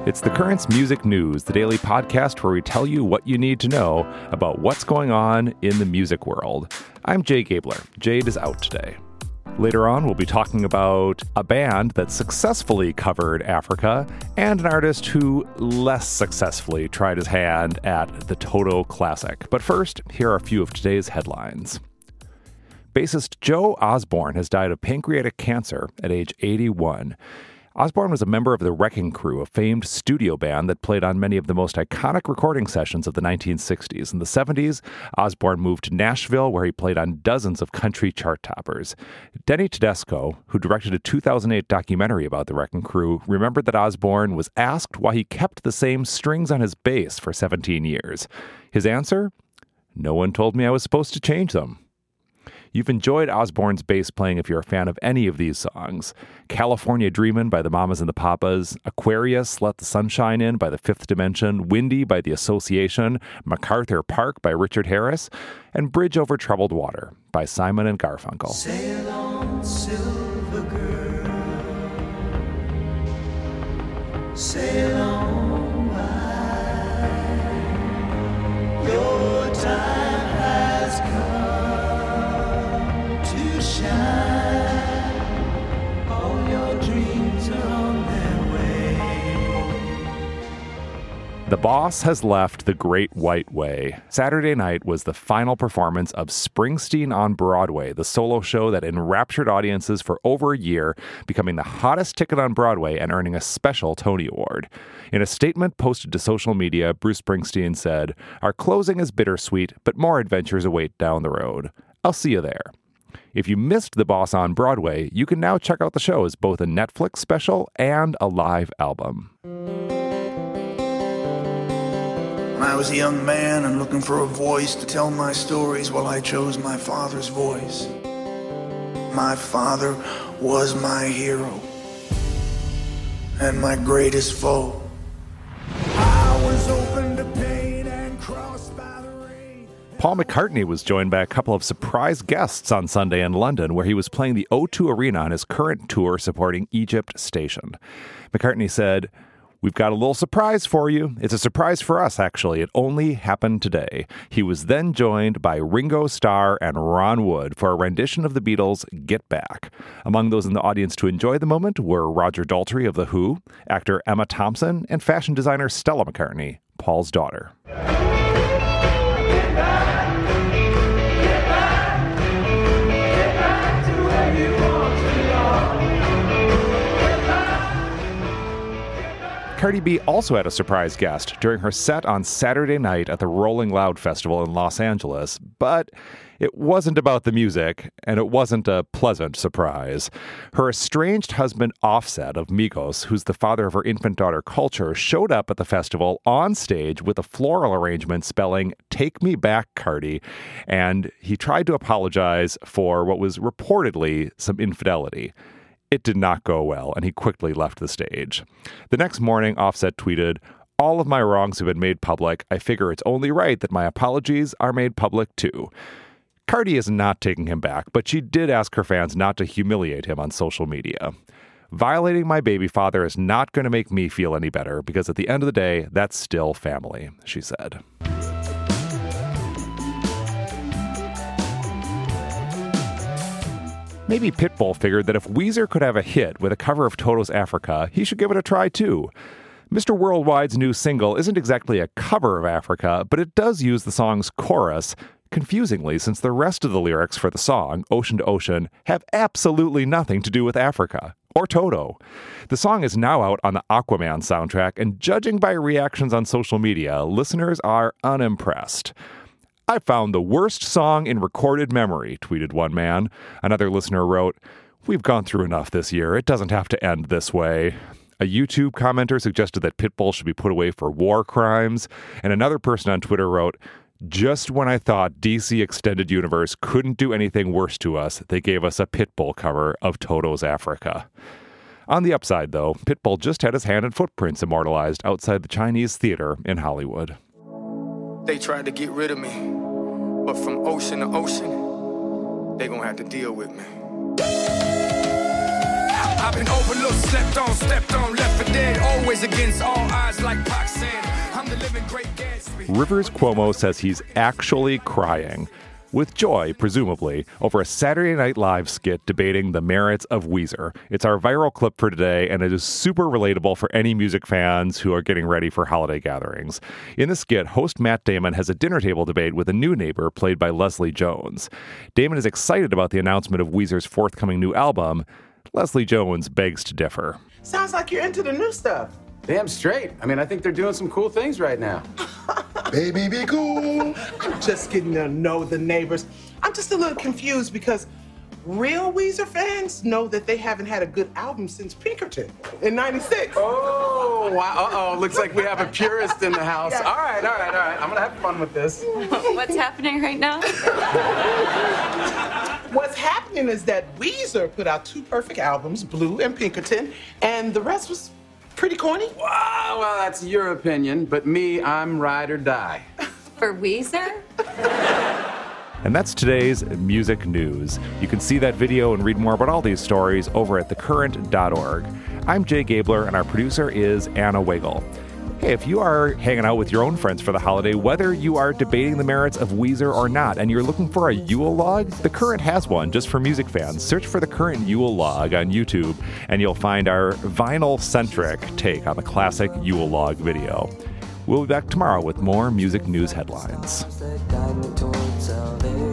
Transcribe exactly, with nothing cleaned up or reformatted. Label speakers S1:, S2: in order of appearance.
S1: It's The Currents Music News, the daily podcast where we tell you what you need to know about what's going on in the music world. I'm Jay Gabler. Jade is out today. Later on, we'll be talking about a band that successfully covered Africa and an artist who less successfully tried his hand at the Toto Classic. But first, here are a few of today's headlines. Bassist Joe Osborn has died of pancreatic cancer at age eighty-one. Osborn was a member of the Wrecking Crew, a famed studio band that played on many of the most iconic recording sessions of the nineteen sixties. In the seventies, Osborn moved to Nashville, where he played on dozens of country chart toppers. Denny Tedesco, who directed a two thousand eight documentary about the Wrecking Crew, remembered that Osborn was asked why he kept the same strings on his bass for seventeen years. His answer? No one told me I was supposed to change them. You've enjoyed Osborn's bass playing if you're a fan of any of these songs. California Dreamin' by the Mamas and the Papas, Aquarius, Let the Sunshine In by the Fifth Dimension, Windy by The Association, MacArthur Park by Richard Harris, and Bridge Over Troubled Water by Simon and Garfunkel.
S2: Sail on, silver girl. Sail on by. Your time has come. Shine. All your dreams are on their way.
S1: The Boss has left the Great White Way. Saturday night was the final performance of Springsteen on Broadway, the solo show that enraptured audiences for over a year, becoming the hottest ticket on Broadway and earning a special Tony Award. In a statement posted to social media, Bruce Springsteen said, "Our closing is bittersweet, but more adventures await down the road. I'll see you there." If you missed The Boss on Broadway, you can now check out the show as both a Netflix special and a live album.
S3: When I was a young man and looking for a voice to tell my stories, well, I chose my father's voice. My father was my hero and my greatest foe. I was open to pain and crossed by the rain.
S1: Paul McCartney was joined by a couple of surprise guests on Sunday in London, where he was playing the O two Arena on his current tour supporting Egypt Station. McCartney said, "We've got a little surprise for you. It's a surprise for us, actually. It only happened today." He was then joined by Ringo Starr and Ron Wood for a rendition of the Beatles' Get Back. Among those in the audience to enjoy the moment were Roger Daltrey of The Who, actor Emma Thompson, and fashion designer Stella McCartney, Paul's daughter. Cardi B also had a surprise guest during her set on Saturday night at the Rolling Loud Festival in Los Angeles, but it wasn't about the music, and it wasn't a pleasant surprise. Her estranged husband Offset of Migos, who's the father of her infant daughter Culture, showed up at the festival on stage with a floral arrangement spelling "Take Me Back, Cardi," and he tried to apologize for what was reportedly some infidelity. It did not go well, and he quickly left the stage. The next morning, Offset tweeted, "All of my wrongs have been made public. I figure it's only right that my apologies are made public too." Cardi is not taking him back, but she did ask her fans not to humiliate him on social media. "Violating my baby father is not going to make me feel any better, because at the end of the day, that's still family," she said. Maybe Pitbull figured that if Weezer could have a hit with a cover of Toto's Africa, he should give it a try too. Mister Worldwide's new single isn't exactly a cover of Africa, but it does use the song's chorus, confusingly, since the rest of the lyrics for the song, Ocean to Ocean, have absolutely nothing to do with Africa or Toto. The song is now out on the Aquaman soundtrack, and judging by reactions on social media, listeners are unimpressed. "I found the worst song in recorded memory," tweeted one man. Another listener wrote, "We've gone through enough this year. It doesn't have to end this way." A YouTube commenter suggested that Pitbull should be put away for war crimes. And another person on Twitter wrote, "Just when I thought D C Extended Universe couldn't do anything worse to us, they gave us a Pitbull cover of Toto's Africa." On the upside, though, Pitbull just had his hand and footprints immortalized outside the Chinese Theater in Hollywood.
S4: They tried to get rid of me, but from ocean to ocean, they gonna have to deal with me. I've been overlooked, slept on, stepped on, left for dead. Always against all odds, like Pac said. I'm the living great Gatsby.
S1: Rivers Cuomo says he's actually crying, with joy, presumably, over a Saturday Night Live skit debating the merits of Weezer. It's our viral clip for today, and it is super relatable for any music fans who are getting ready for holiday gatherings. In the skit, host Matt Damon has a dinner table debate with a new neighbor played by Leslie Jones. Damon is excited about the announcement of Weezer's forthcoming new album. Leslie Jones begs to differ.
S5: Sounds like you're into the new stuff.
S6: Damn straight. I mean, I think they're doing some cool things right now.
S5: Baby, be cool. I'm just getting to know the neighbors. I'm just a little confused because real Weezer fans know that they haven't had a good album since Pinkerton in ninety-six.
S6: Oh, wow. Uh-oh. Looks like we have a purist in the house.
S5: Yeah.
S6: All right, all right, all right. I'm going to have fun with this.
S7: What's happening right now?
S5: What's happening is that Weezer put out two perfect albums, Blue and Pinkerton, and the rest was pretty corny.
S6: Wow, well, that's your opinion, but me, I'm ride or die.
S7: For Weezer?
S1: And that's today's music news. You can see that video and read more about all these stories over at the current dot org. I'm Jay Gabler, and our producer is Anna Wagle. Hey, if you are hanging out with your own friends for the holiday, whether you are debating the merits of Weezer or not, and you're looking for a Yule log, The Current has one just for music fans. Search for The Current Yule log on YouTube, and you'll find our vinyl-centric take on the classic Yule log video. We'll be back tomorrow with more music news headlines.
S2: That guide me towards salvation.